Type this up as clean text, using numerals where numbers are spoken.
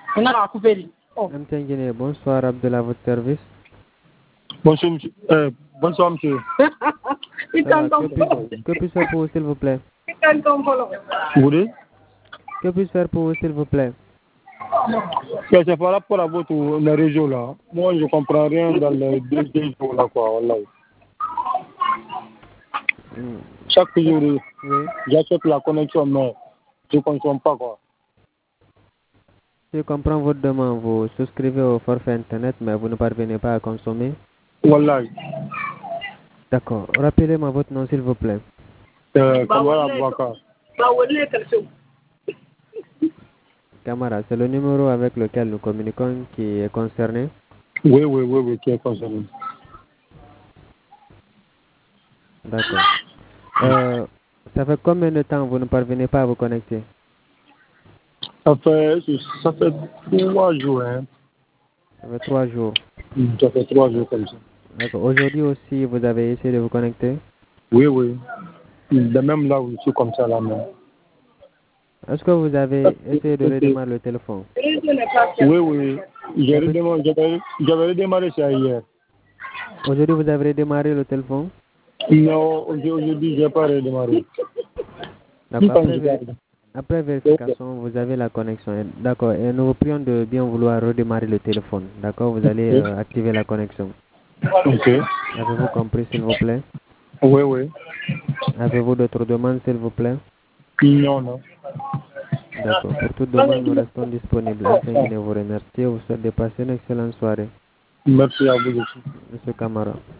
On a coupé. Guinée, bonsoir Abdullah, à votre service. Bonsoir monsieur. Bonsoir monsieur. Que puis-je faire pour vous s'il vous plaît? Vous voulez? Que puis-je faire pour vous s'il vous plaît? C'est par rapport à votre la région là. Moi je comprends rien dans les deux jours là quoi. Voilà. Chaque jour, j'achète la connexion, mais je ne consomme pas quoi. Je comprends votre demande. Vous souscrivez au forfait internet, mais vous ne parvenez pas à consommer. Voilà. D'accord. Rappelez-moi votre nom, s'il vous plaît. Kamara Bouaka. Camara, c'est le numéro avec lequel nous communiquons qui est concerné? Oui, qui est concerné. D'accord. Ça fait combien de temps vous ne parvenez pas à vous connecter? Ça fait 3 jours. Hein. Ça fait 3 jours. Ça fait 3 jours comme ça. D'accord. Aujourd'hui aussi, vous avez essayé de vous connecter? Oui. De même là où je suis comme ça là même. Est-ce que vous avez essayé de redémarrer le téléphone? Oui. J'avais redémarré ça hier. Aujourd'hui, vous avez redémarré le téléphone? Non, aujourd'hui, je n'ai pas redémarré. D'accord. Après vérification, vous avez la connexion. D'accord. Et nous vous prions de bien vouloir redémarrer le téléphone. D'accord. Vous allez activer la connexion. Ok. Avez-vous compris, s'il vous plaît? Oui. Avez-vous d'autres demandes, s'il vous plaît? Non. D'accord. Pour toute demande, nous restons disponibles. Afin de vous remercier, vous souhaite de passer une excellente soirée. Merci à vous aussi. Monsieur Camara.